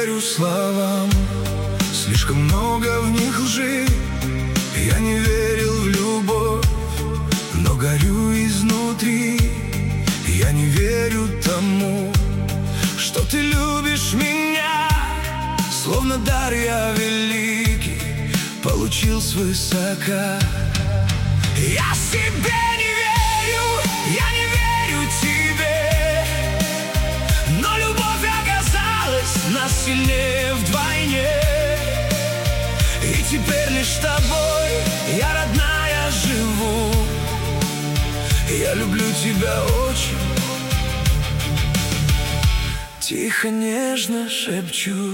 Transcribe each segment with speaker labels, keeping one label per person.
Speaker 1: верю словам, слишком много в них лжи. Я не верил в любовь, но горю изнутри. Я не верю тому, что ты любишь меня, словно дар я великий получил свысока. Я себе не верю, я не верю тебе, но любовь оказалась нас сильнее вдвойне. И теперь лишь с тобой я, родная, живу. Я люблю тебя очень, тихо, нежно шепчу.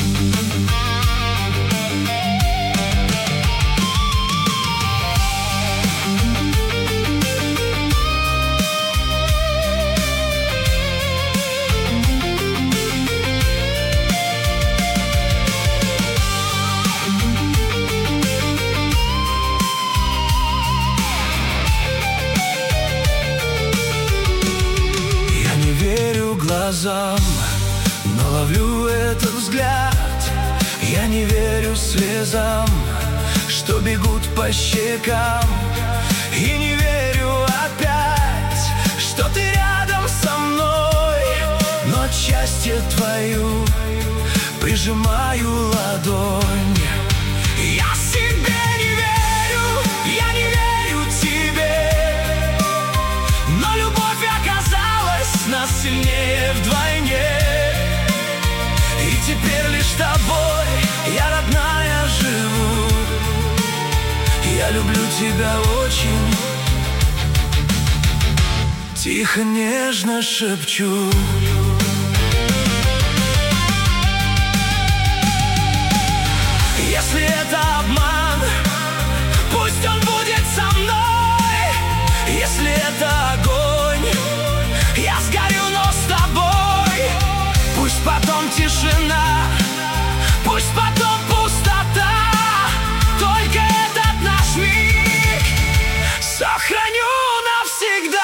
Speaker 1: Глазам, но ловлю этот взгляд. Я не верю слезам, что бегут по щекам. И не верю опять, что ты рядом со мной, но от счастья твою прижимаю ладонь. Я себе не верю, я не верю тебе, но любовь оказалась нас сильнее вдвойне. И теперь лишь с тобой я, родная, живу. Я люблю тебя очень, тихо, нежно шепчу. Если это обман, пусть он будет со мной. Если это огонь, я сгорю, но с тобой. Пусть потом тишина, пусть потом пустота, только этот наш миг сохраню навсегда.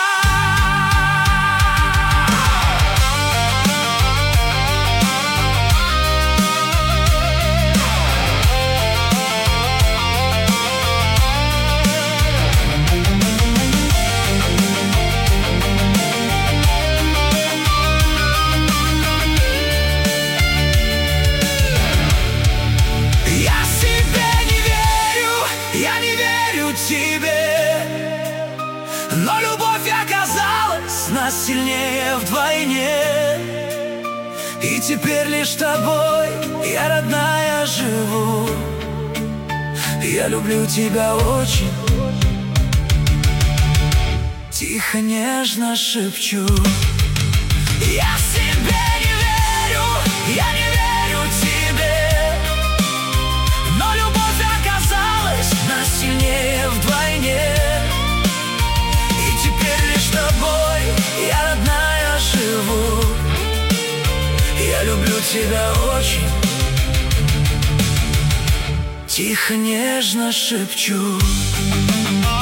Speaker 1: Но любовь оказалась нас сильнее вдвойне. И теперь лишь с тобой я, родная, живу. Я люблю тебя очень, тихо, нежно шепчу. Я себе не верю, я не верю тебе, но любовь оказалась нас сильнее вдвойне. Я, родная, живу. Я люблю тебя очень, тихо, нежно шепчу.